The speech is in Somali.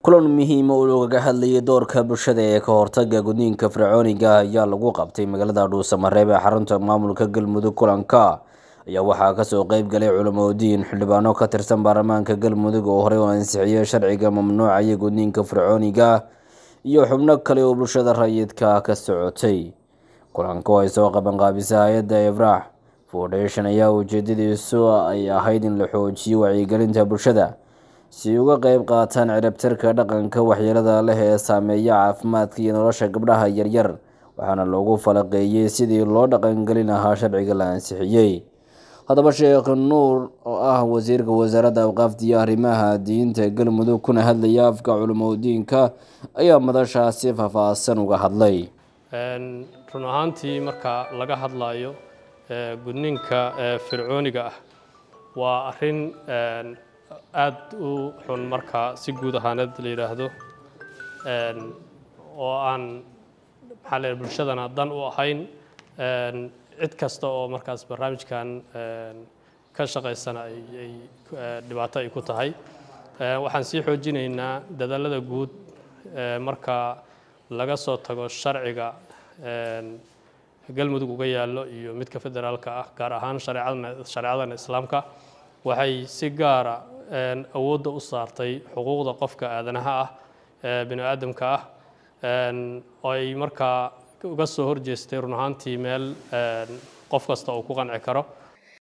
kulan muhiim oo looga hadlayay doorka bulshada ee ka hortagga gudniinka fircooniga ayaa lagu qabtay magaalada Dhuusamareeb ee xarunta maamulka Galmudug. Kulanka ayaa waxaa ka soo qayb galay culimooyin, xildhibaano ka tirsan baarlamaanka Galmudug oo horey u ansixiyay sharciga mamnuucaya gudniinka fircooniga iyo xubno kale oo bulshada rayidka ka socotay. Kulanka oo ay soo qabanqaabisay hay'adda Efraax Foundation ayaa ujeedadiisu ay ahayd in la xoojiyo wacyigelinta bulshada si uga qayb qaataan ciribtirka dhaqanka waxyeelada leh ee saameeya caafimaadka iyo nolosha gabdhaha yaryar, waxaana loogu falanqeeyay sidii loo dhaqangelin lahaa sharciga la ansixiyay. Haddaba Sheekh Nuur oo ah wasiirka wasaaradda awqaafta iyo arrimaha diinta Galmudug kuna hadlaya afka culimooyinka ayaa madashaasi faahfaahsan uga hadlay. run ahaantii marka laga hadlayo gudniinka fircooniga ah waa arrin aad u xun marka si guud ahaaneed la yiraahdo oo aan bulshadana dan u ahayn cid kasta oo markaas barnaamijkan ka shaqeysana ay dhibaato ay ku tahay. waxaan sii xoojinaynaa dadaalada guud marka laga soo tago sharciga Galmudug uga yaalo iyo midka federaalka ah, gaar ahaan shareecada islaamka waxay si gaar ah awoodda u saartay xuquuqda qofka aadanaha ah bini aadamka ah oo ay markaa uga soo horjeestay run ahaantii meel qof kasta uu ku qanci karo.